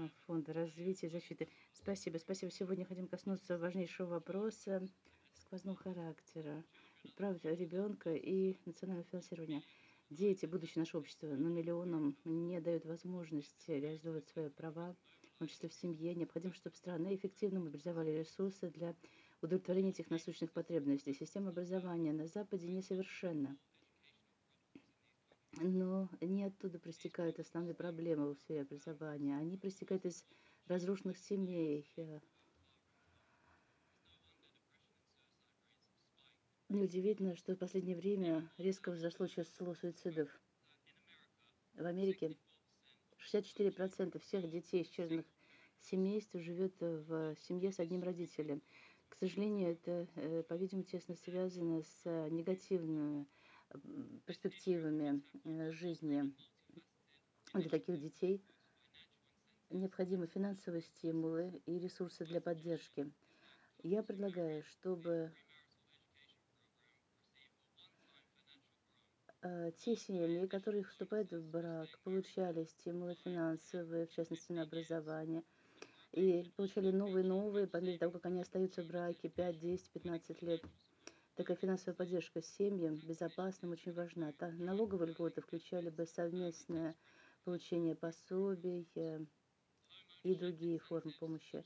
Фонда развития и защиты. Спасибо, спасибо. Сегодня хотим коснуться важнейшего вопроса сквозного характера. Прав ребенка и национального финансирования. Дети, будущее нашего общества, но миллионам не дают возможности реализовывать свои права, в том числе в семье. Необходимо, чтобы страны эффективно мобилизовали ресурсы для удовлетворения этих насущных потребностей. Система образования на Западе несовершенна. Но не оттуда проистекают основные проблемы в сфере образования. Они проистекают из разрушенных семей. Неудивительно, что в последнее время резко возросло число суицидов. В Америке 64% всех детей из исчезных семейств живет в семье с одним родителем. К сожалению, это, по-видимому, тесно связано с негативными перспективами жизни для таких детей. Необходимы финансовые стимулы и ресурсы для поддержки. Я предлагаю, чтобы те семьи, которые вступают в брак, получали стимулы финансовые, в частности на образование, и получали новые, по мере того, как они остаются в браке 5, 10, 15 лет. Такая финансовая поддержка семьям безопасным очень важна. Налоговые льготы включали бы совместное получение пособий и другие формы помощи.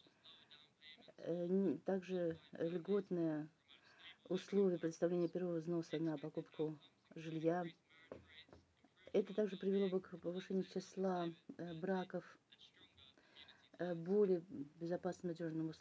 Также льготные условия предоставления первого взноса на покупку жилья. Это также привело бы к повышению числа браков более безопасным, надежным